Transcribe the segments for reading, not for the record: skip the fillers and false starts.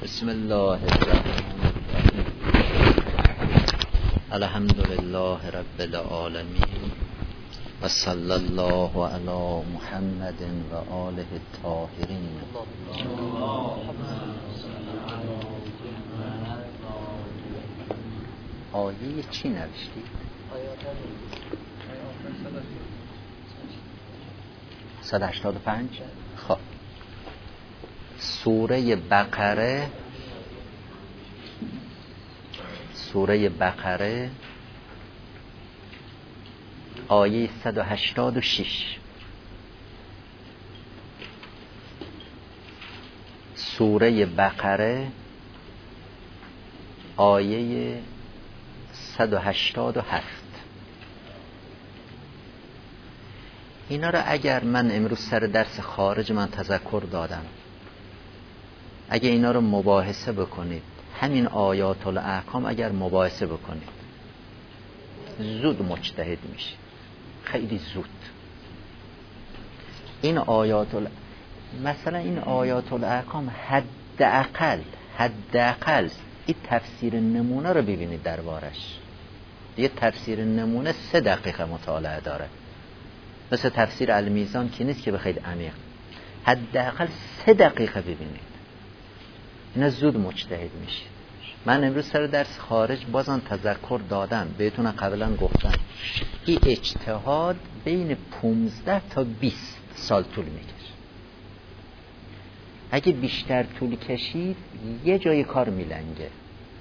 بسم الله الرحمن الرحیم. الحمد لله رب العالمین و صلی الله علی محمد و آله الطاهرین. آیه چی نوشتید؟ 185. خب سوره بقره آیه 186. سوره بقره آیه 187. اینا رو اگر من امروز سر درس خارج من تذکر دادم، اگه اینا رو مباحثه بکنید، همین آیات الاحکام اگر مباحثه بکنید زود مجتهد میشه، خیلی زود. این مثلا این آیات الاحکام حداقل این تفسیر نمونه رو ببینید دربارش. یه تفسیر نمونه 3 دقیقه مطالعه داره، مثل تفسیر المیزان که نیست که به خیلی عمیق. حداقل 3 دقیقه ببینید، اینا زود مجتهد میشه. من امروز سر درس خارج بازم تذکر دادم، بهتون قبلا گفتم این اجتهاد بین 15 تا 20 سال طول میکشه. اگه بیشتر طول کشید یه جای کار میلنگه.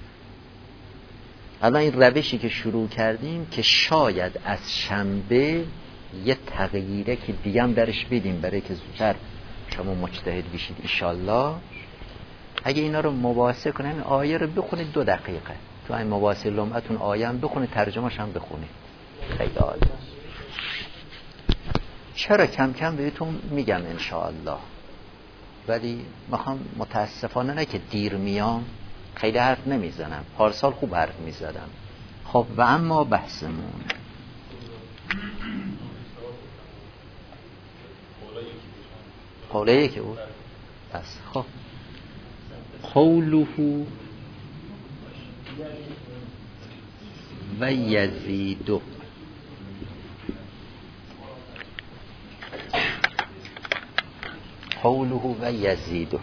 الان این روشی که شروع کردیم که شاید از شنبه یه تغییره که دیگه هم درش بدیم برای که زودتر شما مجتهد بشید انشالله. اگه اینا رو مباحثه کنین، آیه رو بخونید 2 دقیقه، تو این مباحثه لمعتون آیه هم بخونید، ترجمه‌ش هم بخونید، خیلی عالی. چرا کم کم بهتون میگم انشالله، ولی میخوام متاسفانه نه که دیر میام خیلی حرف نمیزنم، پارسال خوب حرف میزدم. خب و اما بحثمون قوله که بود پس. خب قوله و یزید، قوله و یزید.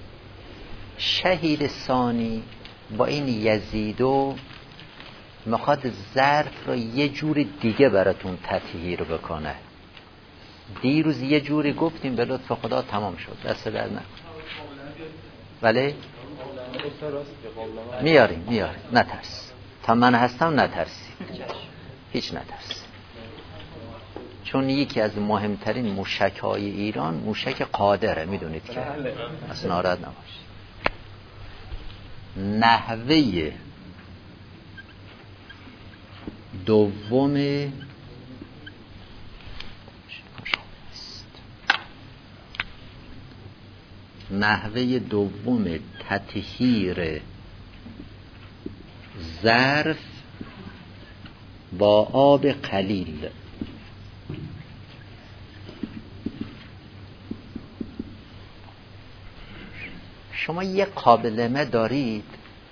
شهید ثانی با این یزیدو میخواد ظرف رو یه جور دیگه براتون تطهیر بکنه. دیروز یه جوری گفتیم به لطف خدا تمام شد، دست در نکن. ولی میاریم نترس، تا من هستم نترسی، هیچ نترس. چون یکی از مهمترین موشک‌های ایران موشک قادره، میدونید که اصلا ناراحت نباشید. نحوه دوم تطهیر ظرف با آب قلیل. شما یه قابلمه دارید،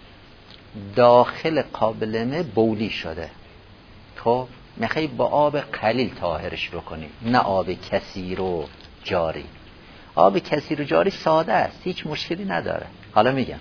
داخل قابلمه بولی شده، خب میخوای با آب قلیل طاهرش بکنی، نه آب کثیر و جاری. آب کثیر و جاری ساده است، هیچ مشکلی نداره. حالا میگم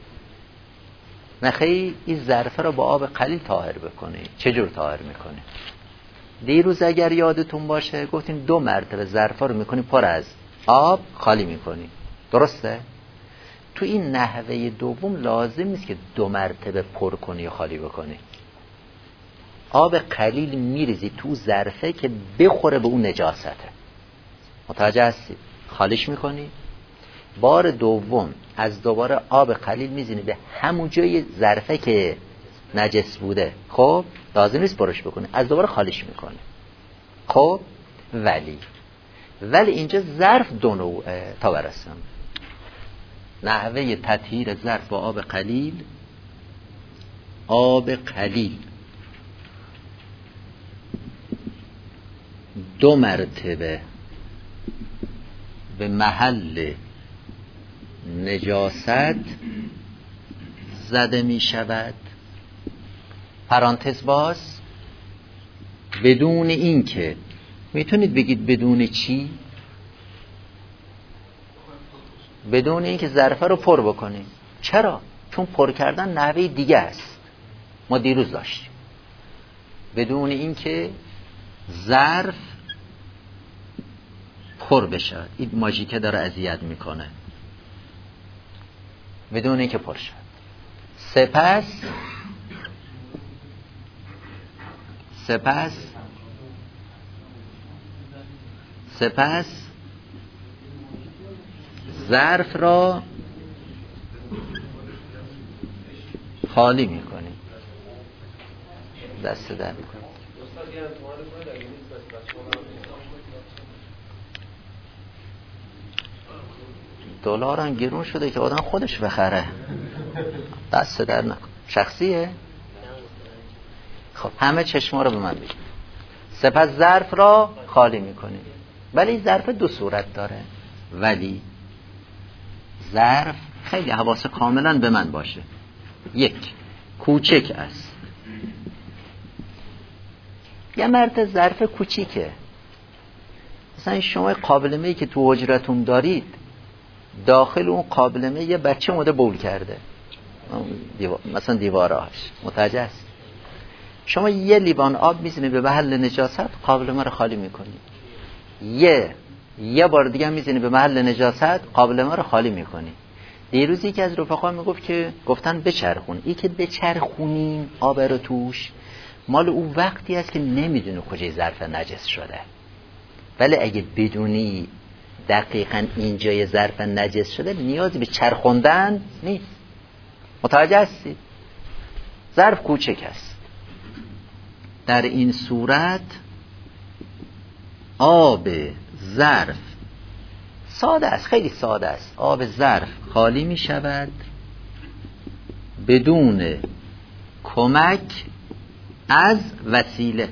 میخوای این ظرفه رو با آب قلیل طاهر بکنی، چجور طاهر میکنی؟ دیروز اگر یادتون باشه گفتیم 2 مرتبه ظرفه رو میکنی پر از آب خالی میکنی، درسته؟ تو این نحوه دوم لازم نیست که 2 مرتبه پر کنی و خالی بکنی. آب قلیل میریزی تو ظرفه که بخوره به اون نجاسته، متوجه هستی؟ خالیش میکنی، بار دوم از دوباره آب قلیل میزنی به همون جای ظرفه که نجس بوده، خب لازم نیست برش بکنی، از دوباره خالیش میکنی. خب ولی اینجا ظرف 2 نوعه تا برسم. نحوه تطهیر ظرف با آب قلیل، آب قلیل 2 مرتبه به محل نجاست زده می شود، پرانتز باز، بدون این که، میتونید بگید بدون چی؟ بدون این که ظرفه رو پر بکنیم. چرا؟ چون پر کردن نحوه دیگه است، ما دیروز داشتیم. بدون این که ظرف پر بشه، این ماژیکه داره اذیت میکنه، بدون این که پر شد. سپس ظرف را خالی میکنیم. دست در میکنیم. دلار هم گرون شده که آدم خودش بخره. دست در نکن. شخصیه؟ خب همه چشما رو به من بگید. سپس ظرف را خالی میکنیم. ولی ظرف دو صورت داره. ولی ظرف خیلی حواس کاملا به من باشه. یک، کوچک است. یه مرد ظرف کوچیکه. مثلا شما قابلمه‌ای که تو حجرتون دارید، داخل اون قابلمه یه بچه اومده بول کرده، مثلا دیواراش متوجه است. شما یه لیوان آب میزنی به محل نجاست، قابلمه رو خالی میکنی. یه بار دیگه میزنی به محل نجاست، قابلمه رو خالی میکنی. دیروزی که از رفقا میگفت که گفتن بچرخون. این که بچرخونیم آب رو توش، مال اون وقتی است که نمیدونه کجای ظرف نجس شده. ولی اگه بدونی دقیقاً اینجای ظرف نجس شده، نیازی به چرخوندن نیست. متوجه هستی؟ ظرف کوچک است. در این صورت آب ظرف ساده است، خیلی ساده است. آب ظرف خالی می شود بدون کمک از وسیله.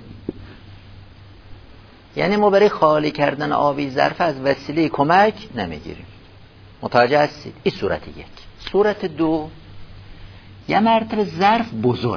یعنی ما برای خالی کردن آبی ظرف از وسیله کمک نمیگیریم. متوجه هستید؟ این صورت یک. صورت دو، یه مرتبه ظرف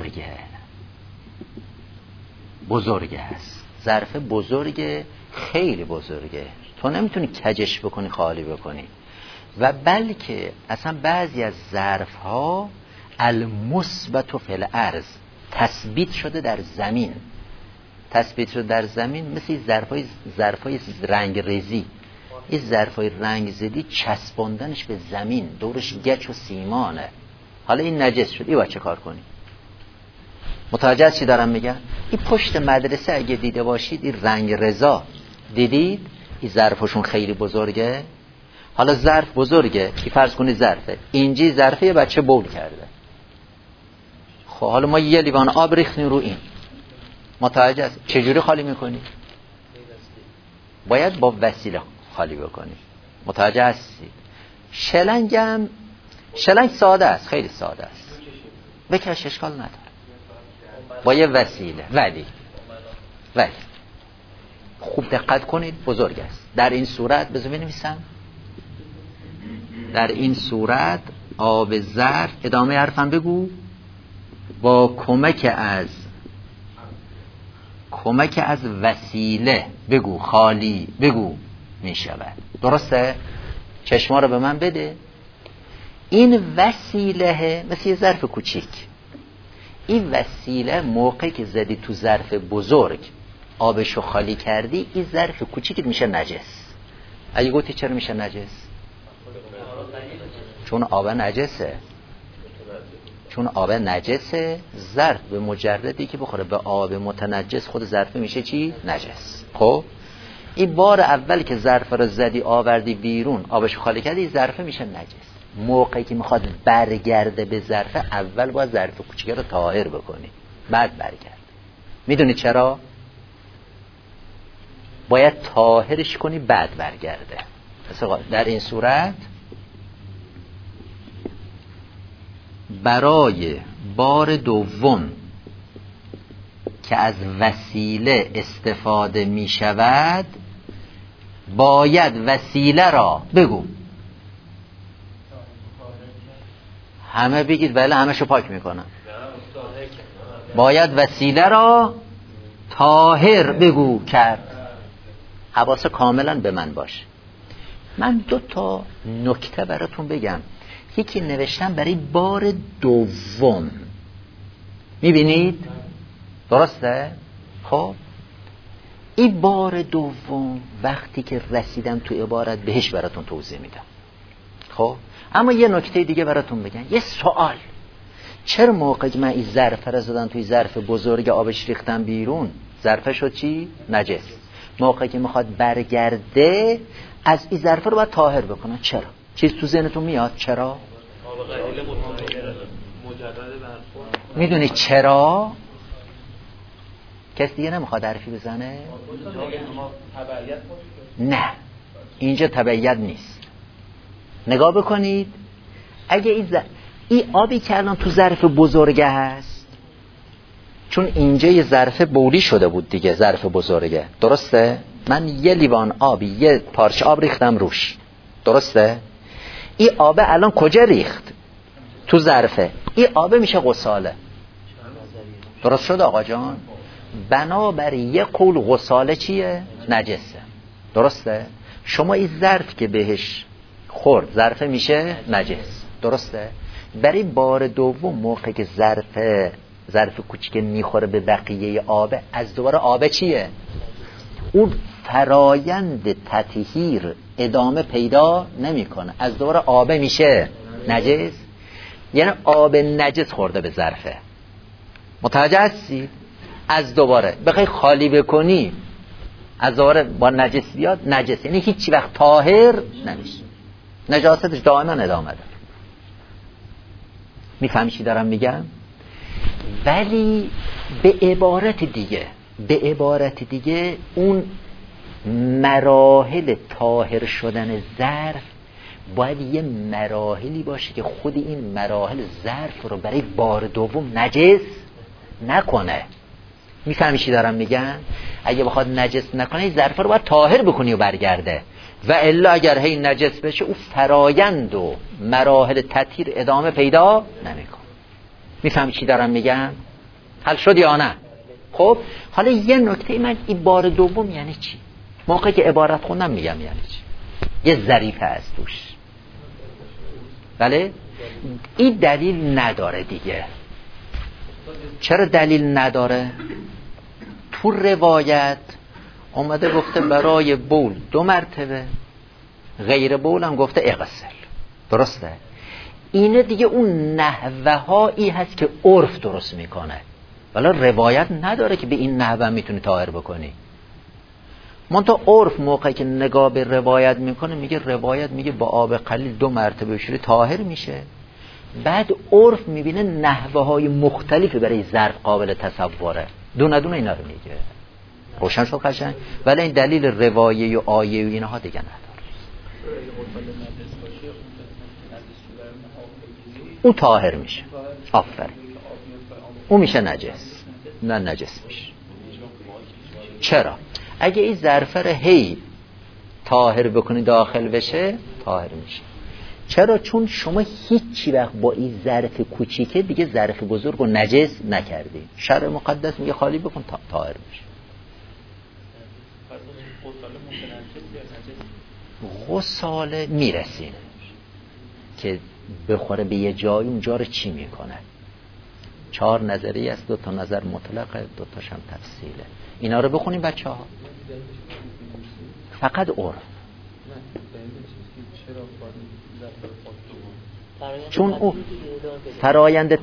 بزرگه هست. ظرف بزرگه، خیلی بزرگه، تو نمیتونی کجش بکنی خالی بکنی. و بلکه اصلا بعضی از ظرف ها المثبت فی الارض، تثبیت شده در زمین. تثبیت شده در زمین مثل ظرفای رنگ ریزی. این ظرفای رنگ زدی چسباندنش به زمین، دورش گچ و سیمانه. حالا این نجس شد، این باید چه کار کنی؟ متوجه چی دارم میگم؟ این پشت مدرسه اگه دیده باشید، این رنگ رضا دیدید، این ظرفشون خیلی بزرگه. حالا ظرف بزرگه، این فرض کنید ظرفه، اینجی ظرفه یه بچه بول کرده. خب حالا ما یه لیوان آب ریختیم رو این، متوجه است چجوری خالی میکنی؟ باید با وسیله خالی بکنی. متوجه هستید؟ شلنگ ساده است، خیلی ساده است، بکش اشکال نداره، با یه وسیله. ولی خوب دقت کنید، بزرگ است. در این صورت بذار بنویسم، در این صورت آب ظرف، ادامه حرفم بگو، با کمک از وسیله بگو، خالی بگو می شود. درسته؟ چشما رو به من بده. این وسیله مثل یه ظرف کوچیک. این وسیله موقعی که زدی تو ظرف بزرگ، آبشو خالی کردی، این ظرف کوچیک میشه نجس. اگه گفتی چرا میشه نجس؟ چون آب نجسه. ظرف به مجردی که بخوره به آب متنجس، خود ظرف میشه چی؟ نجس. خب این بار اول که ظرف رو زدی آوردی بیرون، آبشو خالی کردی، این ظرف میشه نجس. موقعی که میخواد برگرده به ظرف، اول باید ظرف کوچیک رو طاهر بکنی، بعد برگرد. میدونی چرا؟ باید طاهرش کنی بعد برگرده. در این صورت برای بار دوم که از وسیله استفاده می شود، باید وسیله را بگو همه بگید بله همشو پاک میکنم. باید وسیله را طاهر بگو کرد. حواس کاملا به من باشه. من 2 تا نکته براتون بگم. یکی نوشتم برای بار دوم، میبینید درسته؟ خب این بار دوم وقتی که رسیدم تو عبارت بهش براتون توضیح میدم. خب اما یه نکته دیگه براتون بگم. یه سوال، چرا موقعی که من این ظرف را زدم توی ظرف بزرگ آبش ریختم بیرون ظرف شد چی؟ نجس. موقعی که میخواد برگرده از این ظرف رو باید طاهر بکنن. چرا؟ چیز تو ذهنتون میاد چرا؟ میدونی چرا؟ کسی دیگه نمیخواد حرفی بزنه؟ نه اینجا تبعیت نیست. نگاه بکنید، اگه این آبی که الان تو ظرف بزرگه هست، چون اینجا یه ظرف بولی شده بود دیگه، ظرف بزرگه، درسته؟ من یه لیوان آبی، یه پارچه آب ریختم روش، درسته؟ این آب الان کجا ریخت؟ تو ظرفه. این آب میشه غساله. درست شد آقا جان؟ بنابر یه قول غساله چیه؟ نجسه. درسته؟ شما این ظرف که بهش خورد ظرفه میشه نجس. درسته؟ برای بار دوم موقعی که ظرف کوچیک میخوره به بقیه آب، از دوباره آب چیه؟ اون فرایند تطهیر ادامه پیدا نمیکنه، از دوباره آب میشه نجس. یعنی آب نجس خورده به ظرفه. متوجه هستی؟ از دوباره بخوای خالی بکنی از دوباره با نجس بیاد نجس، یعنی هیچ وقت طاهر نمیشه، نجاستش دائما ادامه داره. میفهمی چی دارم میگم؟ ولی به عبارت دیگه اون مراحل طاهر شدن ظرف باید یه مراحلی باشه که خود این مراحل ظرف رو برای بار دوم نجس نکنه. میفهمی چی دارم میگم؟ اگه بخواد نجس نکنه ظرف رو باید طاهر بکنی و برگرده، و الا اگر هی نجس بشه او فرایند و مراحل تطهیر ادامه پیدا نمیکنه. میفهمی چی دارم میگم؟ حل شد یا نه؟ خب حالا یه نکته، من این بار دوم یعنی چی؟ موقعی که عبارت خوندم میگم یعنی چی؟ یه ظریفه از توش. بله؟ این دلیل نداره دیگه. چرا دلیل نداره؟ تو روایت اومده گفته برای بول 2 مرتبه، غیر بول هم گفته اغسل. درسته؟ اینه دیگه اون نحوه هایی هست که عرف درست میکنه، ولی روایت نداره که به این نحوه میتونی طاهر بکنی. منتها عرف موقعی که نگاه به روایت میکنه میگه روایت میگه با آب قلیل 2 مرتبه بشوری طاهر میشه. بعد عرف میبینه نحوه های مختلفی برای ظرف قابل تصوره، دونه دونه اینا رو میگه. روشن شد قشنگ؟ ولی این دلیل روایه و آیه و اینها دیگه نداره. او طاهر میشه. آفرین. او میشه نجس. نه نجس میشه. چرا؟ اگه این ظرف رو هی طاهر بکنی داخل بشه طاهر میشه. چرا؟ چون شما هیچی وقت با این ظرف کوچیکه دیگه ظرف بزرگ رو نجس نکردی. شرع مقدس میگه خالی بکن طاهر میشه. غساله میرسیم که بخوره به یه جایی، اونجا رو چی میکنه؟ 4 نظریه است، 2 تا نظر مطلقه، 2 تاش هم تفصیله. اینا رو بخونیم بچه ها. فقط عرف. چون او فرایند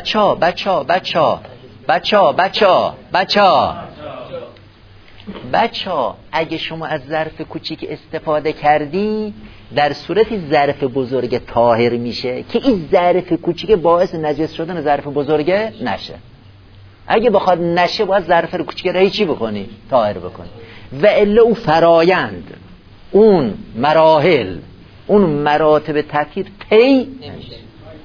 بچه ها اگه شما از ظرف کوچیک استفاده کردی، در صورتی ظرف بزرگ طاهر میشه که این ظرف کوچیک باعث نجس شدن ظرف بزرگه نشه. اگه بخواد نشه باید ظرف کوچیک رو چی بکنی؟ طاهر بکنی. و الا او فرایند، اون مراحل، اون مراتب تطهیر طی نمیشه.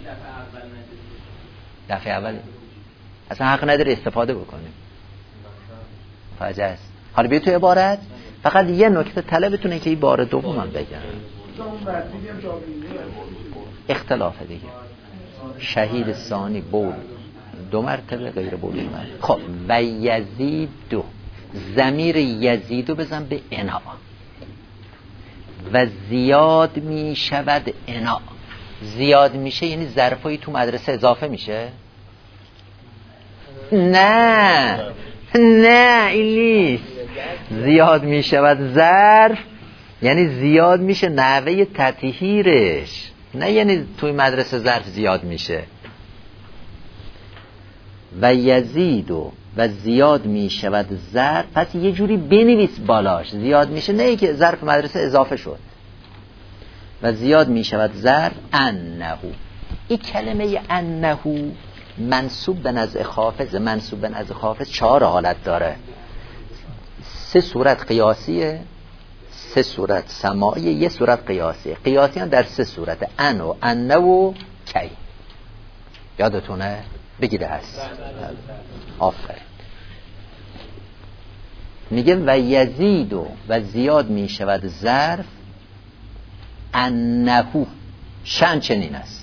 دفعه اول اصلا حق نداره استفاده بکنیم. فاجعه است. حالا بیا تو عبارت فقط یه نکته طلبتونه که این بار دوم من بگم. اختلاف دیگه. شهید ثانی بول 2 مرتبه، غیر بول 1 مرتبه. خب و یزیدو، ضمیر یزیدو بزن به انا و زیاد می شود انا. زیاد میشه یعنی ظرفایی تو مدرسه اضافه میشه؟ نه این نیست. زیاد می شود ظرف یعنی زیاد میشه نحوه تطهیرش، نه یعنی توی مدرسه ظرف زیاد میشه. و یزیدو و زیاد می شود ظرف، پس یه جوری بنویس بالاش زیاد میشه، نه که ظرف مدرسه اضافه شد. و زیاد می شود ظرف انهو. این کلمه انهو منصوب به نزع خافض. منصوب به نزع خافض 4 حالت داره. 3 صورت قیاسیه، 3 صورت سماعیه، 1 صورت قیاسیه. قیاسی هم در 3 صورت، ان و انه و کی. یادتونه؟ بگیده هست. آفرین. میگه و یزید و زیاد می شود ظرف انهو، شأن چنین است: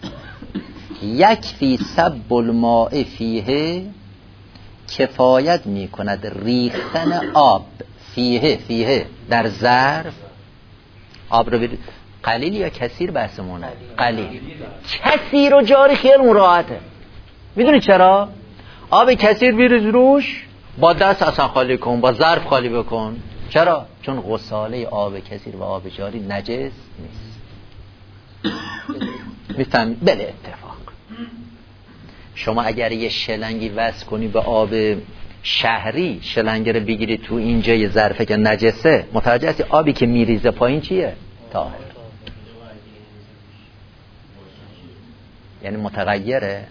یکفی سب الماء فیه، کفایت می کند ریختن آب فیه در ظرف. آب رو قلیل یا کثیر بحثمونه؟ قلیل. کثیر و جاری خیلی مراعاته. میدونی چرا؟ آب کثیر بریز روش، با دست اصلا خالی کن، با ظرف خالی بکن. چرا؟ چون غساله آب کثیر و آب جاری نجس نیست. میفهم؟ بله اتفاق. شما اگر یه شلنگی وصل کنی به آب شهری، شلنگ رو بگیری تو اینجا یه ظرفه که نجسه، متوجه هستی آبی که میریزه پایین چیه؟ طاهر. یعنی متغیره.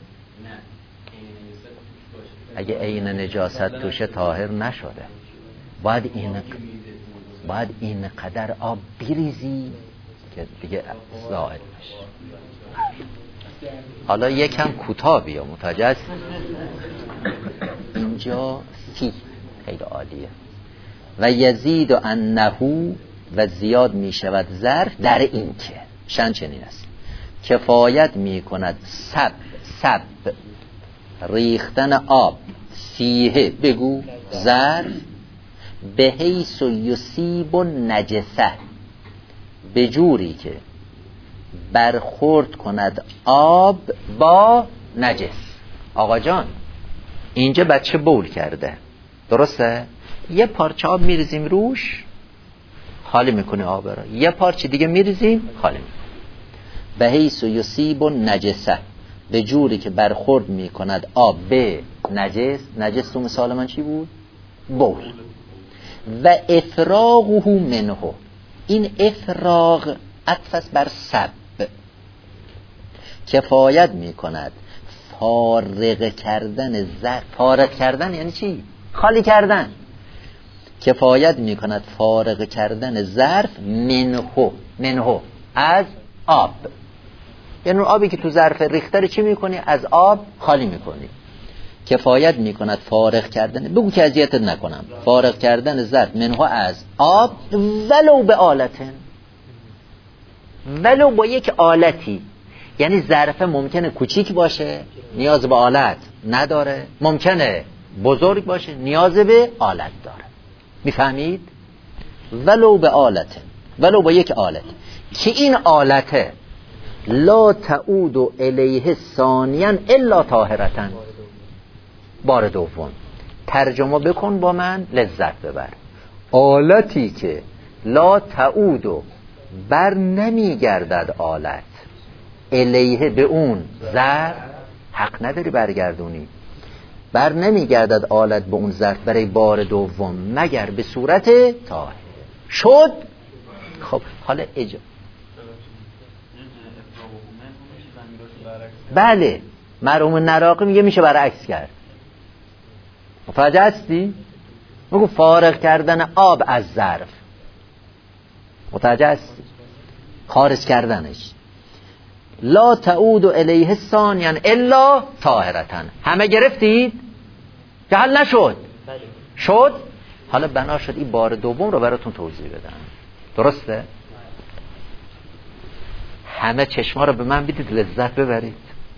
اگه عین نجاست توشه طاهر نشده. باید این قدر آب بریزی که دیگه زائد بشه. حالا یکم کوتاه بیا، متوجه است؟ اینجا فی خیلی عالیه. و یزید و انهو و زیاد می شود ظرف در این که شأن چنین است: کفایت می کند سب ریختن آب فیه، بگو ظرف، به حیث یصیب نجسه، به جوری که برخورد کند آب با نجس. آقا جان اینجا بچه بول کرده، درسته؟ یه پارچه آب میریزیم روش، خالی میکنه آب را. یه پارچه دیگه میریزیم، خالی میکنه. به حیث یصیب نجسه، به جوری که برخورد میکند آب به نجس. نجس تو مثال من چی بود؟ بول. و افراغه منه، این افراغ عطف بر سب، کفایت میکند فارغ کردن ظرف. فارغ کردن یعنی چی؟ خالی کردن. کفایت میکند فارغ کردن ظرف منه از آب. یعنی آبی که تو ظرف ریخته رو چی میکنی؟ از آب خالی میکنی. کفایت میکند فارغ کردن، بگو که اذیتت نکنم، فارغ کردن ظرف منه از آب، ولو به آلتن، ولو با یک آلتی. یعنی ظرف ممکنه کوچیک باشه نیاز به آلت نداره، ممکنه بزرگ باشه نیاز به آلت داره. میفهمید؟ ولو به آلتن، ولو با یک آلت که این آلته لا تعود الیه ثانیا الا طاهرتن. بار دوم ترجمه بکن با من، لذت ببر. آلتی که لا تعود، بر نمیگردد آلت، الیه به اون ظرف، حق نداری برگردونی، بر نمیگردد آلت به اون ظرف برای بار دوم مگر به صورت طاهر شد. خب حالا بله، مرحوم نراقی میگه میشه برعکس کرد. متوجه هستی؟ میگه فارغ کردن آب از ظرف، متوجه هستی؟ خارج کردنش. لا تعود الیه ثانیا الا طاهرتن. همه گرفتید؟ که حل نشد؟ شد؟ حالا بنا شد این بار دوم رو براتون توضیح بدم. درسته؟ همه چشما رو به من بدید لذت ببرید.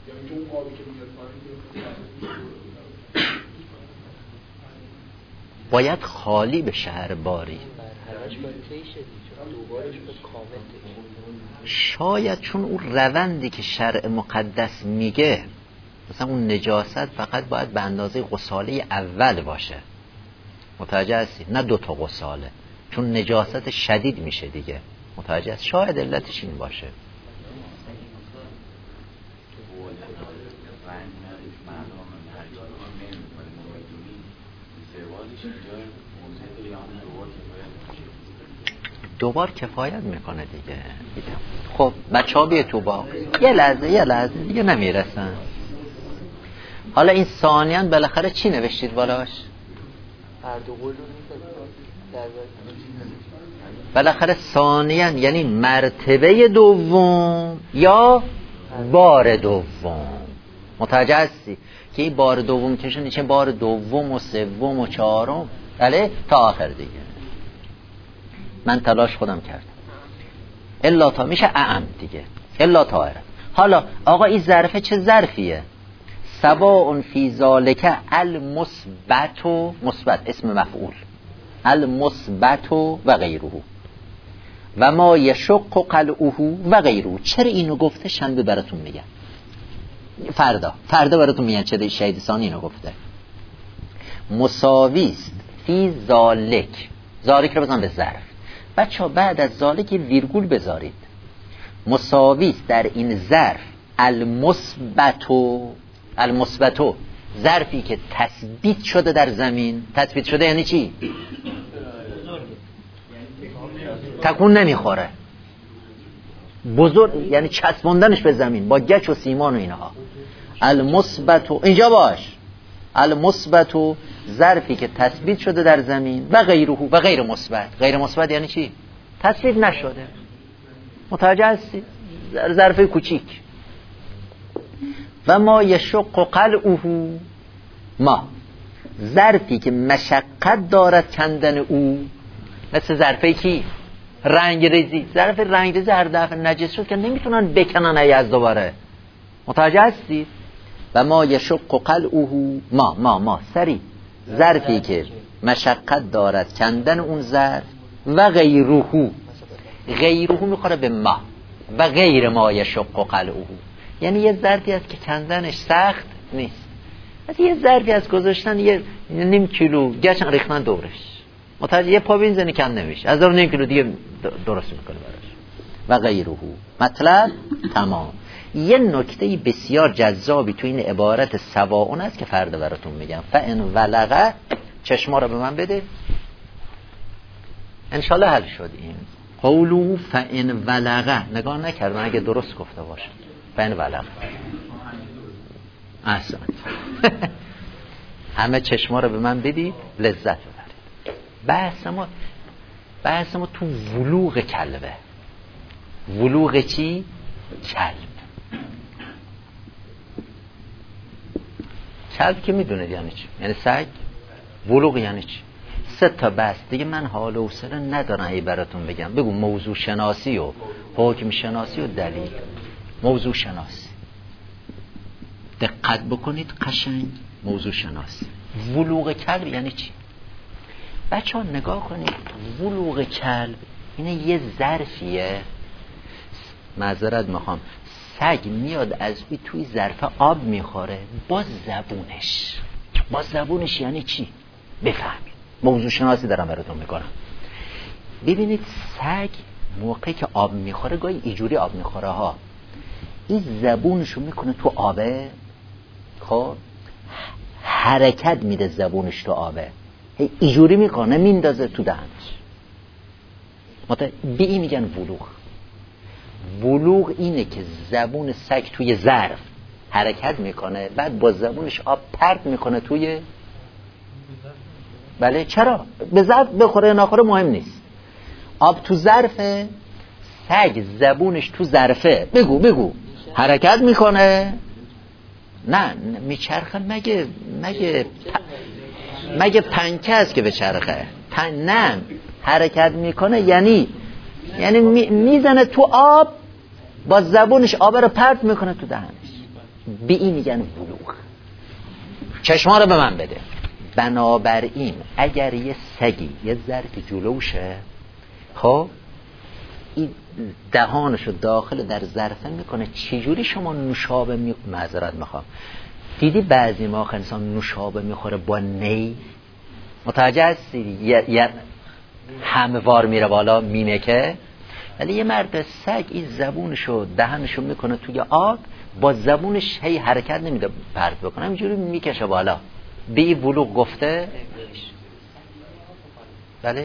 یعنی که اون آبی که میاد پایین باید خالی به شهر باری. شاید چون اون روندی که شرع مقدس میگه مثلا اون نجاست فقط باید به اندازه غساله اول باشه، متوجه هستی؟ نه 2 تا غساله، چون نجاست شدید میشه دیگه، متوجه هست؟ شاید علتش این باشه. دوبار کفایت میکنه دیگه. خب بچه‌ها بیه تو باغ، یه لحظه دیگه نمیرسن. حالا این ثانیاً بالاخره چی نوشتید بالاش؟ بالاخره ثانیاً یعنی مرتبه دوم یا بار دوم، متوجه هستی؟ که این بار دوم کشون چه بار دوم و سوم و چهارم، بله تا آخر دیگه. من تلاش خودم کردم الا تا میشه اعم دیگه، الا طاهره. حالا آقا این ظرفه چه ظرفیه؟ سواء فی ذالک المثبت، مثبت اسم مفعول، المثبت و غیره و ما یشق قلعه و غیره. چرا اینو گفته؟ شنبه براتون میگم، فردا براتون میگن چرا شهید ثانی اینو گفته. مساویست فی ذالک، ذالک رو بزن به ظرف بچه ها، بعد از ذالک ویرگول بذارید. مساویست در این ظرف المثبت، ظرفی که تثبیت شده در زمین. تثبیت شده یعنی چی؟ تکون نمیخوره، بزرگ یعنی چسبوندنش به زمین با گچ و سیمان و اینها. المثبت، اینجا باش، المثبت ظرفی که تثبیت شده در زمین و غیره و غیر مثبت. غیر مثبت یعنی چی؟ تثبیت نشده، متوجه هستی؟ ظرف کوچیک. و ما یشق قلعه، ما ظرفی که مشقت دارد کندن او، مثل ظرفی کی؟ رنگ ریزی. ظرف رنگ ریزی هر دفعه نجس شد که نمیتونن بکنن از دوباره، متوجه هستی؟ و ما یشق قلعه، ما سری ظرفی که مشقت دارد کندن اون ظرف و غیره میخوره به ما و غیر ما یشق قلعه، یعنی یه ظرفی است که کندنش سخت نیست، مثلا یه ظرفی از گذاشتن یه نیم کیلو گچ ریختن دورش، متوجه؟ یه پا بنزینی کند نمیشه، از اون نیم کیلو دیگه درست میکنه براش. و غیره مطلب تمام. یه نکته بسیار جذابی تو این عبارت سواء است که فردا براتون میگم. فان ولغ، چشما رو به من بده انشالله حل شد. این قولو فان ولغ، نگاه نکردم اگه درست گفته باشه. فان ولغ احسن. همه چشما رو به من بدید لذت ببرید. بحث ما تو ولوغ کلبه. ولوغ چی؟ کلب. کلب که میدونید یعنی چی؟ یعنی سگ. ولوغ یعنی چی؟ 3 تا بس دیگه من حال و حوصله ندارم ای براتون بگم. بگو موضوع شناسی و حکم شناسی و دلیل. موضوع شناسی دقت بکنید قشنگ. موضوع شناسی. ولوغ کلب یعنی چی؟ بچه ها نگاه کنید. ولوغ کلب اینه یه ظرفیه، معذرت میخوام، سگ میاد از توی ظرف آب میخوره با زبونش یعنی چی؟ بفهمید. موضوع شناسی دارم براتون میکنم. ببینید سگ موقعی که آب میخوره گاهی اینجوری آب میخوره ها، این زبونشو میکنه تو آبه، خب حرکت میده زبونش تو آبه، اینجوری میکنه میندازه تو دهنش. به این میگن ولوغ. ولوغ اینه که زبون سگ توی ظرف حرکت میکنه، بعد با زبونش آب پرت میکنه توی، بله چرا؟ به ظرف بخوره یا نخوره مهم نیست، آب تو ظرفه، سگ زبونش تو ظرفه، بگو حرکت میکنه. نه میچرخه، مگه پنکه است که به چرخه؟ نه حرکت میکنه یعنی میزنه تو آب، با زبونش آب رو پرت میکنه تو دهنش. به این میگن بلوغ. چشما رو به من بده. بنابراین اگر یه سگی یه ظرف جلوشه، خب این دهانشو داخل در ظرفه میکنه، چجوری شما نوشابه معذرت میخوام، دیدی بعضی موقع انسان نوشابه میخوره با نی، متوجه هستی؟ یه هموار میره بالا مینکه، ولی یه مرد سگ این زبونشو دهنشو میکنه توی آب، با زبونش هی حرکت نمیده پرت بکنه، همینجوری میکشه بالا. به این بلوغ گفته؟ بله؟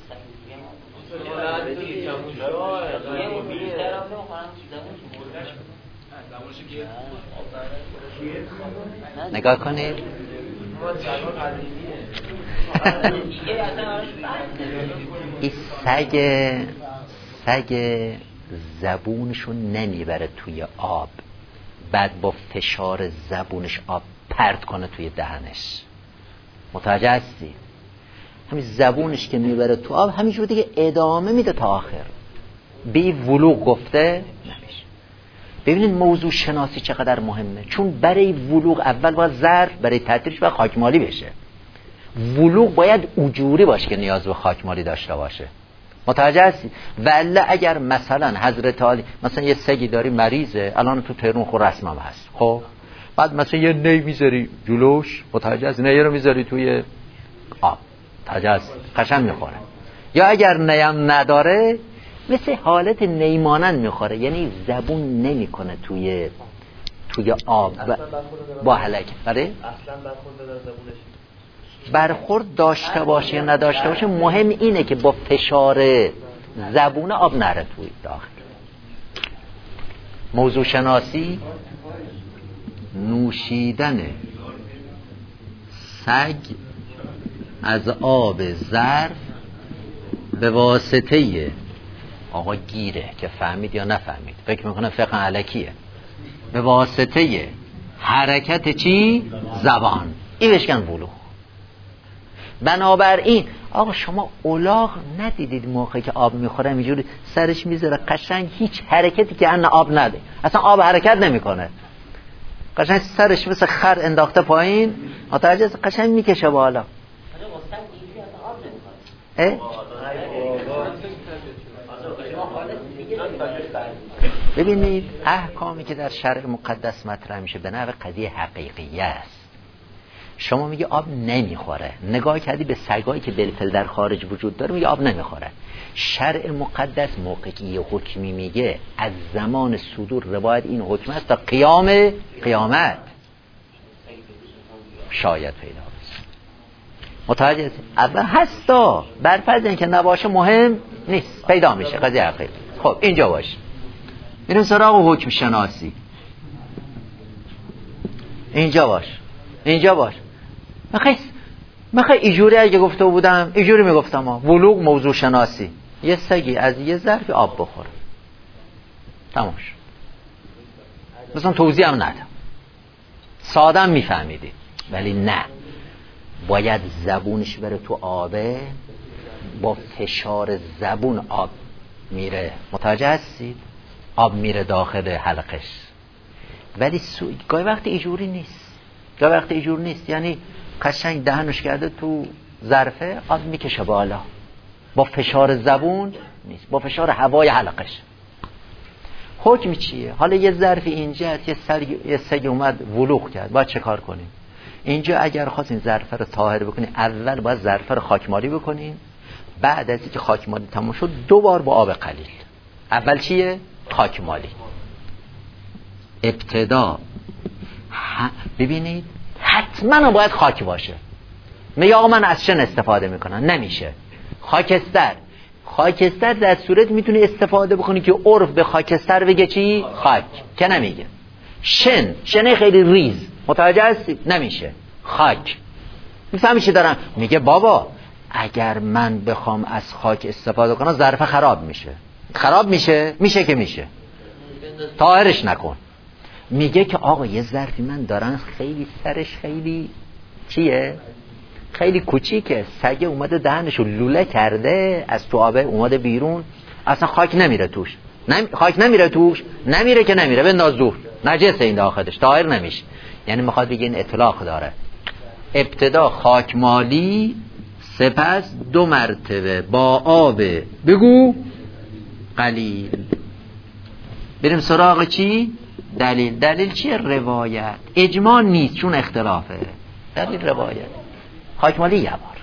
نگاه کنید این سگ زبونشو نمیبره توی آب، بعد با فشار زبونش آب پرت کنه توی دهنش، متوجه هستی؟ همین زبونش که میبره تو آب همینجور دیگه ادامه میده تا آخر. به ولوغ گفته نمیشه. ببینید موضوع شناسی چقدر مهمه، چون برای ولوغ اول باید ظرف، برای تطهیرش باید خاکمالی بشه. ولوغ باید اجوری باشه که نیاز به خاکمالی داشته باشه، متوجه هستی؟ ولی اگر مثلا حضرت علی مثلا یه سگی داری مریضه، الان تو تهران خود رسمم هست، خب بعد مثلا یه نی میذاری جلوش، متوجه هستی؟ نی رو میذاری توی آب، متوجه هستی؟ قشنگ میخوره. یا اگر نیم نداره مثل حالت نیمانند میخوره، یعنی زبون نمیکنه توی آب با حلقه. بله؟ اصلا برخورد در زبونش برخورد داشته باشه یا نداشته باشه، مهم اینه که با فشار زبون آب نره توی داخل. موضوع شناسی نوشیدن سگ از آب ظرف به واسطه آقا گیره که فهمید یا نفهمید، فکر میکنه فقه علکیه، به واسطه حرکت چی؟ زبان. این بشکن بلوغ. بنابراین آقا شما الاغ ندیدید موقعی که آب میخوره اینجوری سرش میذاره قشنگ، هیچ حرکتی که ان آب نده، اصلا آب حرکت نمیکنه، قشنگ سرش مثل خر انداخته پایین، متوجه قشنگ میکشه بالا. ببینید احکامی که در شرع مقدس مطرح میشه به نوع قضیه حقیقیه است. شما میگه آب نمیخوره، نگاه کردی به سگایی که بالفعل در خارج وجود داره میگه آب نمیخوره. شرع مقدس موقعی که یه حکمی میگه از زمان صدور روایت این حکم است تا قیامت شاید پیدا بشه. متوجه اول هستا برفرض این که نباشه مهم نیست، پیدا میشه قضیه حقیقی. خب اینجا باشه، میریم سراغ حکم شناسی. اینجا باش مخی ایجوری اگه گفته بودم ایجوری میگفتم ولوغ موضوع شناسی، یه سگی از یه ظرف آب بخوره تمام شد، مثلا توضیح هم ندم، سادم میفهمیدی. ولی نه، باید زبونش بره تو آبه، با فشار زبون آب میره، متوجه هستید؟ آب میره داخل حلقش. ولی گاهی وقت ایجوری نیست، یعنی قشنگ دهنش کرده تو ظرفه، آب میکشه بالا، با فشار زبون نیست، با فشار هوای حلقش. حکم چیه؟ حالا یه ظرف اینجا یه سگ اومد ولوغ کرد، باید چه کار کنیم؟ اینجا اگر خواستین ظرفه رو طاهر بکنین، اول باید ظرفه رو خاکمالی بکنین، بعد از اینکه خاکمالی تموم شد 2 بار با آب قلیل. اول چیه؟ خاکمالی. ابتدا ببینید حتما باید خاک باشه. میگه آقا من از چن استفاده میکنم؟ نمیشه. خاکستر در صورت میتونی استفاده بکنی که عرف به خاکستر بگه چی؟ خاک، که نمیگه. شن خیلی ریز، متوجه هستی؟ نمیشه. خاک. میفهمی چی دارم؟ میگه بابا اگر من بخوام از خاک استفاده کنم ظرف خراب میشه که میشه، طاهرش نکن. میگه که آقا یه ظرفی من دارن خیلی سرش خیلی چیه؟ خیلی کوچیکه، سگه اومده دهنشو لوله کرده، از تو آبه اومده بیرون، اصلا خاک نمیره توش، نمیره که نمیره، بنداز دور. نجس این داخلش طاهر نمیشه. یعنی میخواد بگه این اطلاق داره. ابتدا خاکمالی، سپس 2 مرتبه با آب بگو قلیل. بریم سراغ چی؟ دلیل. دلیل چیه؟ روایت. اجماع نیست چون اختلافه. دلیل روایت. خاکمالی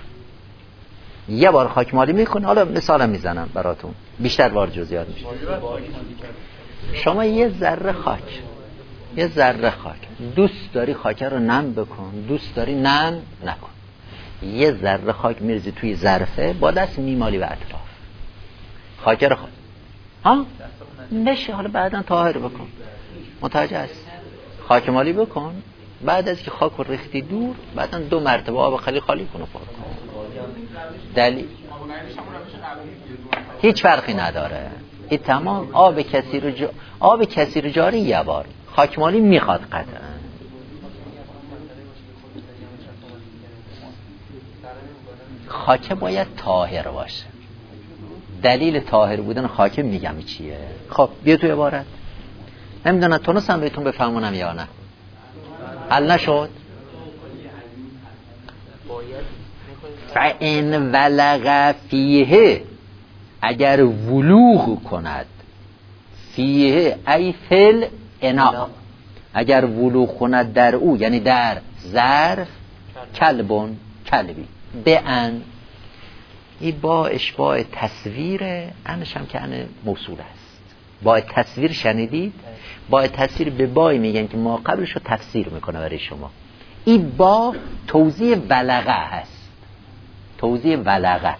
یه بار خاکمالی میکنه. حالا مثالم میزنم براتون بیشتر وارد جزئیات میشه. شما یه ذره خاک دوست داری خاک رو نم بکن، دوست داری نم نکن. یه ذره خاک میرزی توی ظرفه، با دست میمالی به اطراف خاک رو نشه. حالا بعدا طاهر بکن. متوجه است؟ خاک مالی بکن، بعد از که خاک رو ریختی دور، بعدا 2 مرتبه آب خالی خالی کن و پاک کن. دلیل هیچ فرقی نداره. این تمام آب کثیر جاری یه بار. خاک مالی میخواد قطعا. خاک باید طاهر باشه. دلیل طاهر بودن خاک میگم چیه؟ خب بیا تو عبارت. نمیدونم تونستم بهتون بفهمونم یا نه. حل نشد؟ فَإِنْ وَلَغَ فِيهِ، اگر ولوغ کند، فیه ای فل انا، اگر ولوغ کند در او یعنی در ظرف، کلبون کلبی بأن، این با اشباع تصویره، انش هم که انه موصول است. با تصویر شنیدید؟ با تصویر به بای میگن که ما قبلش رو تفسیر میکنه برای شما. این با توضیح ولغه هست. توضیح ولغه.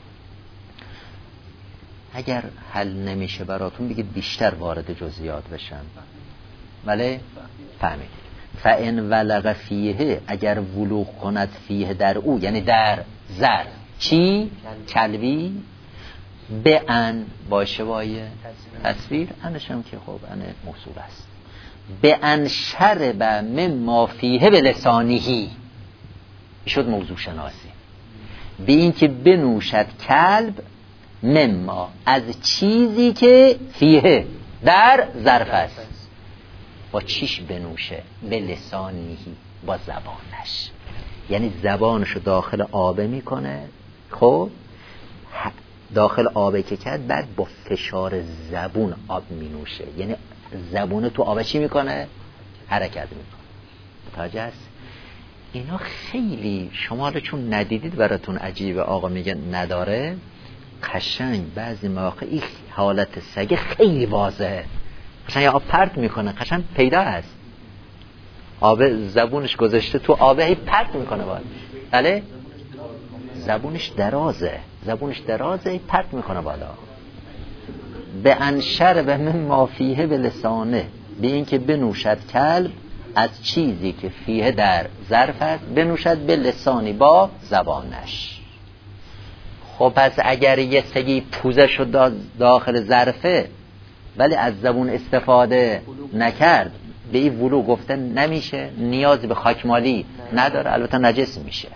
اگر حل نمیشه براتون بگید بیشتر وارد جزئیات بشن. ولی فهمید. فَإِنْ وَلَغَ فِيهِ، اگر ولوغ کند فیه در او یعنی در ظرف، چی؟ کلبی بأن باشه بای تصویر، انشم که خب انه موصول است. بأن شرب مما فیه بلسانیهی، شد موضوع شناسی. به این که بنوشد کلب مما، از چیزی که فیه در ظرف است. با چیش بنوشه؟ به لسانیهی، با زبانش. یعنی زبانشو داخل آبه میکنه. خب داخل آبه که کرد، بعد با فشار زبون آب مینوشه. یعنی زبون تو آبه چی میکنه؟ حرکت میکنه. متوجه است؟ اینا خیلی شما رو چون ندیدید براتون عجیبه. آقا میگه نداره. قشنگ بعضی مواقع این حالت سگه خیلی واضحه. قشنگ آب پرت میکنه، قشنگ پیدا هست. آب زبونش گذاشته تو آبه، هی پرت میکنه باید. بله؟ زبونش درازه، هی پرت میکنه بالا. به انشر به من مافیه به لسانه، به این که بنوشد کلب از چیزی که فیه در ظرف است، بنوشد به لسانی با زبانش. خب پس اگر یه سگی پوزه شد داخل ظرفه ولی از زبون استفاده نکرد، به این ولو گفته نمیشه، نیازی به خاکمالی نداره، البته نجس میشه.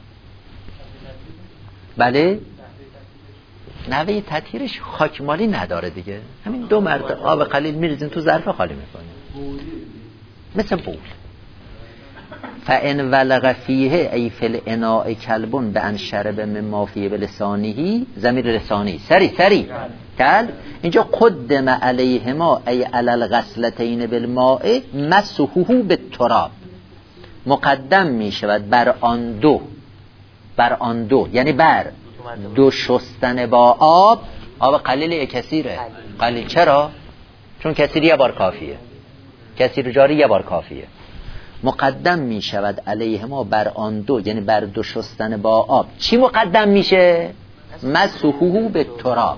بله نوه تطهیرش خاکمالی نداره دیگه. همین 2 مرتبه آب قلیل میریزین تو ظرف خالی میکنین، مثل بول. فَإِنْ وَلَغَ فِيهِ ای فی الاناء کلبون بأن شرب مما فیه بلسانیه، ضمیر لسانی سری کلب. اینجا قدم علیهما ای علی الغسلتین بالماء مسحوه بالتراب، مقدم می شود بر آن دو یعنی بر 2 شستن با آب قلیل یا کثیره؟ قلیل. چرا؟ چون کثیر یه بار کافیه، کثیر جاری یه بار کافیه. مقدم می شود علیهما بر آن 2 یعنی بر 2 شستن با آب. چی مقدم میشه؟ مسحوه بالتراب،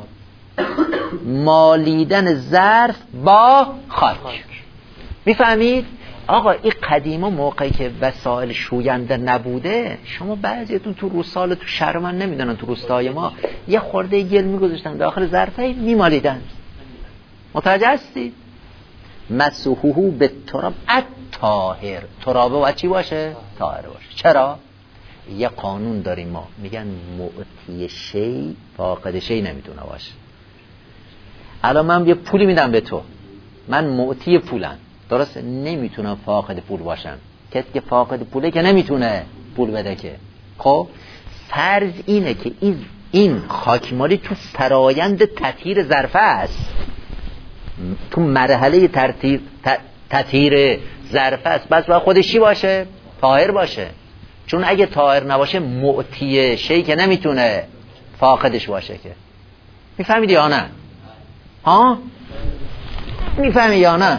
مالیدن ظرف با خاک. میفهمید؟ آقا این قدیما موقعی که وسایل شوینده نبوده، شما بعضیتون تو روسال تو شهر من نمیدونن، تو روستای ما یه خورده گل میگذاشتن داخل ظرفه میمالیدن. متوجه هستید؟ مسحوه بالتراب الطاهر، ترابه باید چی باشه؟ طاهر باشه. چرا؟ یه قانون داریم ما، میگن معطی شی فاقد شی نمیتونه باشه. الان من یه پولی میدم به تو، من معطی پولم، درسته؟ نمیتونم فاقد پول باشم. کسی که فاقد پوله که نمیتونه پول بده که. خب فرض اینه که این خاکمالی تو فرایند تطهیر ظرف است، تو مرحله تطهیر ظرف است، بس باید خودش چی باشه؟ طاهر باشه. چون اگه طاهر نباشه معطی شی که نمیتونه فاقدش باشه که. میفهمید یا نه؟ ها؟ میفهمی یا نه؟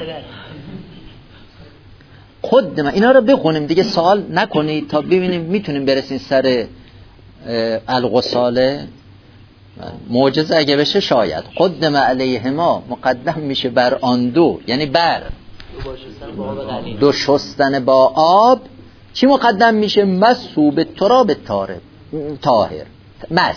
خود من اینا رو بخونیم دیگه، سوال نکنید تا ببینیم میتونیم برسیم سر الغساله. معجزه اگه بشه شاید قدم علیهما مقدم میشه بر آن دو، یعنی بر دو شستن با آب چی مقدم میشه؟ مسحوب تراب طاهر. مس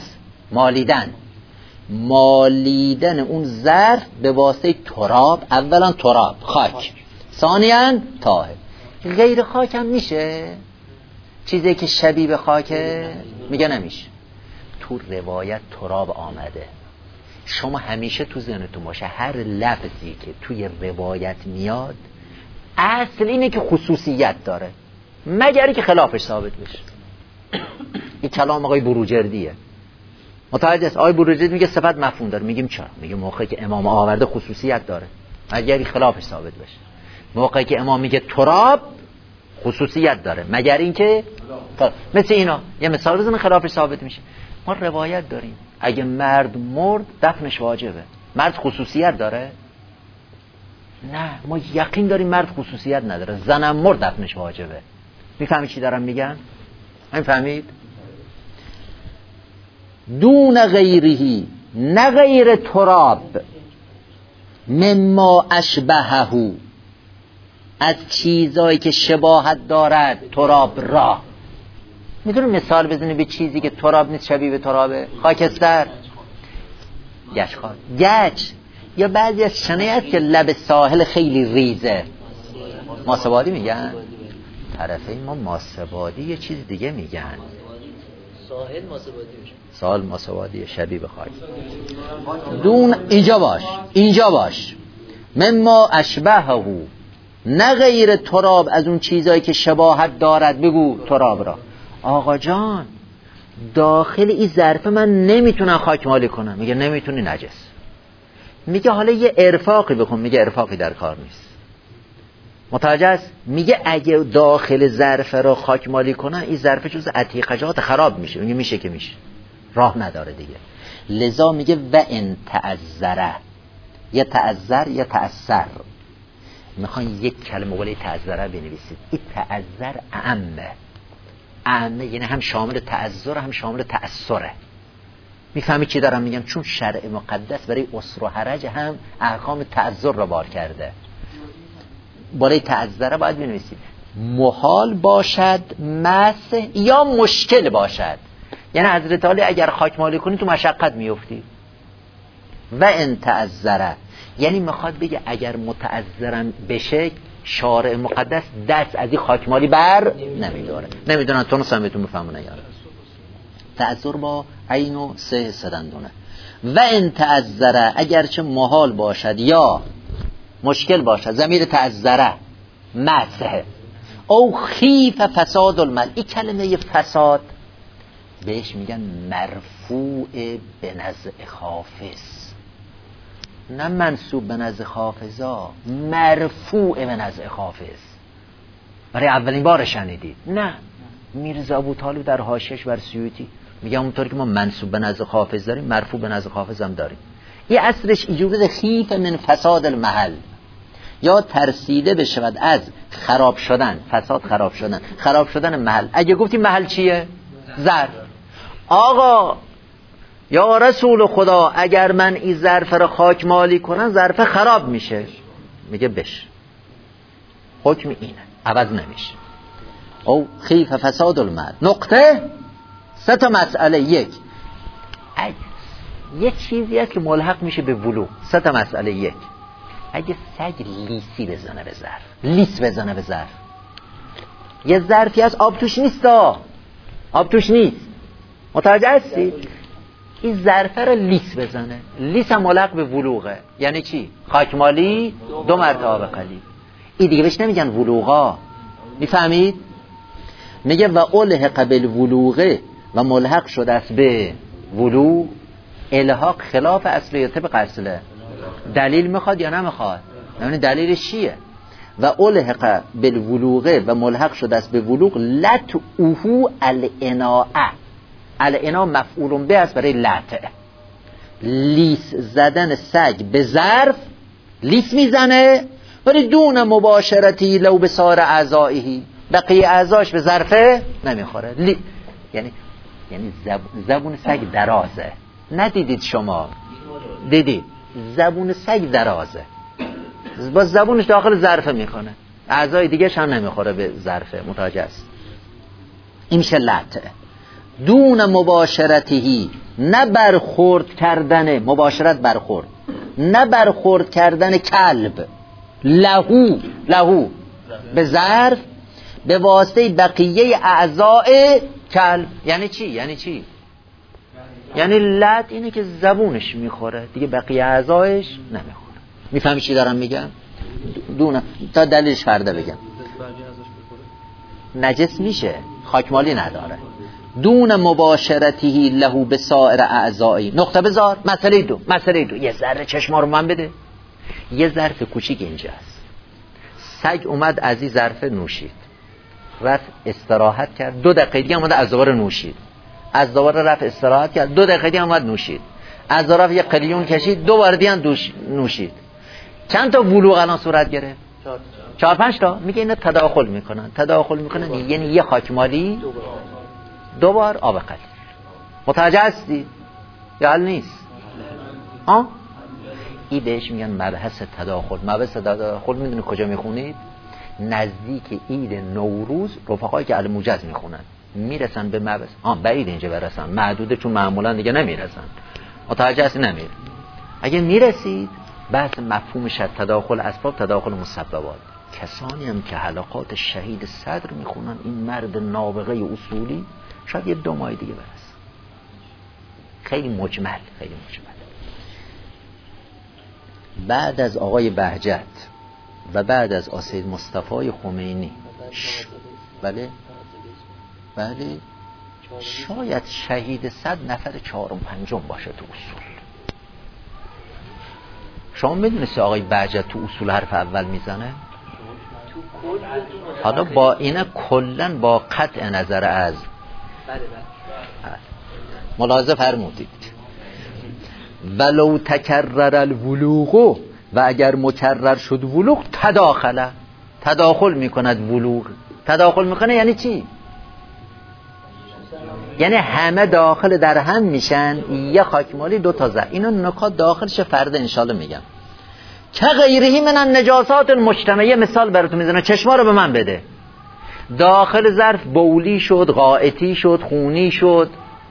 مالیدن اون ظرف به واسطه تراب، اولا تراب خاک، ثانیاً طاهر. غیر خاک هم میشه؟ چیزی که شبیه به خاکه میگه نمیشه. تو روایت تراب آمده. شما همیشه تو ذهنتون باشه هر لفظی که توی روایت میاد اصل اینه که خصوصیت داره، مگر که خلافش ثابت بشه. این کلام آقای بروجردیه. متوجه است؟ آقای بروجردی میگه صفت مفهوم داره. میگیم چرا؟ میگه موقعی که امام آورده خصوصیت داره، مگر خلافش ثابت بشه. موقعی که امام میگه تراب خصوصیت داره، مگر اینکه مثل اینا یه مثال بزنه خلافش ثابت میشه. ما روایت داریم اگه مرد مرد دفنش واجبه. مرد خصوصیت داره؟ نه، ما یقین داریم مرد خصوصیت نداره. زنم مرد دفنش واجبه. میفهمید چی دارم میگن؟ میفهمید؟ دون غیرهی، نه غیر تراب، مما اشبهه، از چیزایی که شباهت دارد تراب را. میتونی مثال بزنی به چیزی که تراب نیست شبیه به ترابه؟ خاکستر، گچ، یا بعضی از شنه هست که لب ساحل خیلی ریزه. ماسه‌بادی میگن طرفین ما ماسه‌بادی یه چیز دیگه میگن. ساحل ماسه‌بادی میشه. ساحل ماسه‌بادی شبیه به خاک. دون اینجا باش مما اشبهه، نه غیر تراب، از اون چیزایی که شباهت دارد. بگو تراب را. آقا جان داخل این ظرف من نمیتونم خاک مالی کنم. میگه نمیتونی، نجس. میگه حالا یه ارفاقی بکن. میگه ارفاقی در کار نیست. متوجه است؟ میگه اگه داخل ظرف را خاک مالی کنن این ظرف جز عتیقجات خراب میشه. میگه میشه که میشه، راه نداره دیگه. لذا میگه و ان تعذره، یا تعذر یا تأثر. میخوان یک کلمه ولی تعذره بنویسید. این تعذر اعمه، یعنی هم شامل تعذر هم شامل تأثره. میفهمی چی دارم میگم؟ چون شرع مقدس برای اسر و حرج هم احکام تعذر را بار کرده. برای تعذره باید بنویسید محال باشد، مسح یا مشکل باشد. یعنی حضرت علی اگر خاک مالی کنی تو مشقت میفتی. و ان تعذره، یعنی میخواد بگه اگر متعذرم بشه شارع مقدس دست از این خاکمالی بر نمیداره. نمیدونن تونس هم بهتون بفهمونه یاره. تعذر با عین و سه سرندونه. و ان تعذره، اگرچه محال باشد یا مشکل باشد، ضمیر تعذره مسح او خیف فساد المل. این کلمه فساد بهش میگن مرفوع به نزع خافز، نه منصوب به نزع خافزا، مرفوع به نزع خافز. برای اولین بار شنیدید؟ نه، میرزا ابوطالب در حاشیه‌اش بر سیوطی میگه اونطور که ما منصوب به نزع خافز داریم مرفوع به نزع خافز هم داریم. این اصلش ایجوب خیف من فساد المحل، یا ترسیده بشود از خراب شدن، فساد خراب شدن محل. اگه گفتیم محل چیه؟ ظرف. آقا یا رسول خدا اگر من این ظرف رو خاک مالی کنم ظرف خراب میشه. میگه بش، حکم اینه، عوض نمیشه. او خیف فساد المحل. نقطه 3 مسئله. یک چیزی هست که ملحق میشه به ولو. 3 مسئله. 1 اگه سگ لیسی بزنه به ظرف، لیس بزنه به ظرف، یه ظرفی هست آب توش نیست، آب توش نیست، متوجه هستی؟ این ظرفه رو لیس بزنه. لیس هم ملحق به ولوغه. یعنی چی؟ خاکمالی 2 مرتبه قلیل. این دیگه بهش نمیگن ولوغا. میفهمید؟ میگه و الحق بالولوغ و ملحق شده است به ولوغ. الحاق خلاف اصله یا طبق اصله. دلیل میخواد یا نمیخواد؟ نمیدونی دلیلش چیه؟ و الحق بالولوغ و ملحق شده است به ولوغ لطعه الاناء. الاناء مفعول به است برای لطع. لیس زدن سگ به ظرف، لیس میزنه ولی دون مباشرتی لو به سایر اعضائه، بقیه اعضاش به ظرفه نمیخوره. یعنی زبون سگ درازه. ندیدید شما؟ دیدید زبون سگ درازه، با زبونش داخل ظرفه میکنه، اعضای دیگه‌ش هم نمیخوره به ظرفه. متوجه است؟ این میشه لطع. دون مباشرتی، نه برخورد کردن، مباشرت برخورد، نه برخورد کردن کلب لهو به ظرف به واسطه بقیه اعضای کلب. یعنی چی؟ یعنی لط اینه که زبونش میخوره دیگه، بقیه اعضایش نمیخوره. میفهمی چی دارم میگم؟ دونه تا دلیلش فردا بگم. نجس میشه، خاکمالی نداره. دون مباشرتی له به سایر اعضایی. نقطه بذار. مسئله دو. یه ذره چشما رو من بده. یه ظرف کوچیک اینجا است. سگ اومد از این ظرف نوشید، رفت استراحت کرد، 2 دقیقه دیگه اومد از دوباره نوشید، از دوباره رفت استراحت کرد، 2 دقیقه دیگه اومد نوشید، از دوباره یه قلیون کشید، 2 بار دیگه نوشید. چند تا ولوغ الان صورت گرفت؟ 4-5 تا. میگه اینا تداخل میکنن یعنی یه خاکمالی 2 بار آب قلیل. متوجه هستی یا حل نیست؟ این بهش میگن مبحث تداخل. مبحث تداخل میدونی کجا میخونید؟ نزدیک عید نوروز رفقایی که الموجز میخونن میرسن به مبحث. بعید اینجا برسن، محدوده، چون معمولا دیگه نمیرسن. متوجه هستی؟ نمیره. اگه میرسید بحث مفهوم تداخل اسباب، تداخل مسببات. کسانی هم که حلقات شهید صدر میخونن، این مرد نابغه اصولی، شاید یه 2 ماه دیگه برسن. خیلی مجمل. بعد از آقای بهجت و بعد از سید مصطفی خمینی بله شاید شهید 100 نفر 4 و 5 باشه تو اصول. شما میدونستی آقای بهجت تو اصول حرف اول میزنه؟ حالا با اینه کلن با قطع نظر از ملاحظه فرمودید ولو تکرر الولوغ، و اگر مکرر شد ولوغ تداخل میکند. ولوغ تداخل میکنه یعنی چی؟ یعنی همه داخل در هم میشن، یه خاکمالی 2 تا زر. اینو نکات داخلش فردا انشالله میگم. که غیرهی من النجاسات المجتمعه. مثال براتون میزنم، چشما رو به من بده. داخل ظرف بولی شد، غائطی شد، خونی شد،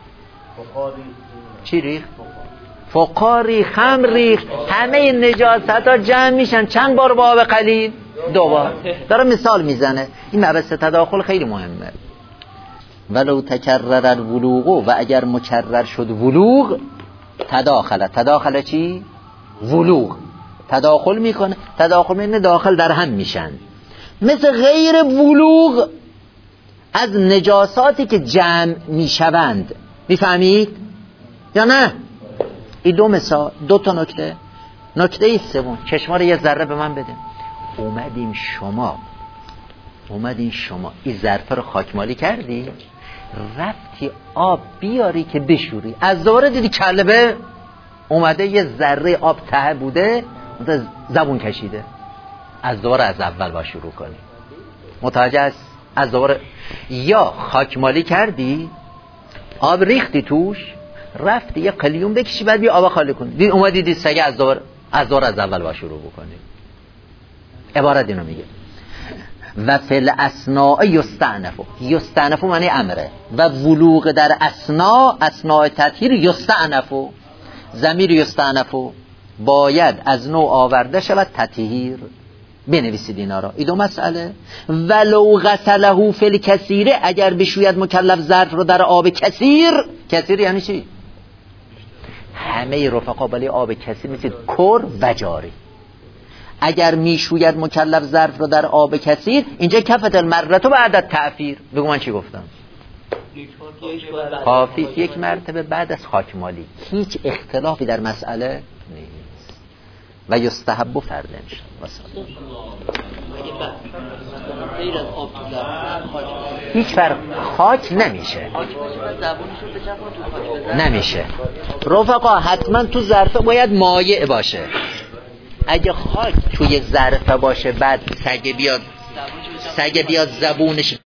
چی ریخت؟ فقاری، خمر ریخت، همه نجاست ها جمع میشن. چند بار با آب قلیل؟ 2 بار. داره مثال میزنه. این مبحث تداخل خیلی مهمه. ولو تکرر الولوغ، و اگر مکرر شد ولوغ تداخل چی؟ ولوغ تداخل میکنه. تداخل میکنه داخل در هم میشن. مثل غیر ولوغ از نجاساتی که جمع میشوند. میفهمید یا نه؟ این 2 مثال، 2 تا نکته. نکته سوم، چشما رو یه ذره به من بده. اومدیم شما این ظرفه رو خاکمالی کردی، رفتی آب بیاری که بشوری، از دوباره دیدی کلبه اومده یه ذره آب ته بوده، زبون کشیده، از دوباره از اول با شروع کنی. متوجه است؟ از دوباره یا خاکمالی کردی، آب ریختی توش، رفتی یه قلیون بکشی، بعد بیا آب خالی کنی، دید اومدی دید سگه از دوباره از اول با شروع بکنی. عبارت اینو میگه و فل اسناء یستعنف معنی امره، و ولوغ در اسناء تطهیر یستعنف، ضمیر یستعنف باید از نوع آورده شود تطهیر. بنویسید اینا را. این 2 مسئله. ولو غسله فی الکثیر، اگر بشوید مکلف ظرف رو در آب کثیر یعنی چی؟ همه رفقا ولی آب کثیر مثل کر و جاری. اگر میشوید مکلف ظرف رو در آب کثیر، اینجا کفت المرته بعد از تعفیر. بگو من چی گفتم؟ کافی یک مرتبه بعد از خاکمالی. هیچ اختلافی در مسئله نیست و یستحب فرض انشاءالله. هیچ فرق خاک نمیشه. نمیشه رفقا، حتما تو ظرف باید مایع باشه. اگه خاک توی ظرف باشه بعد سگ بیاد زبونش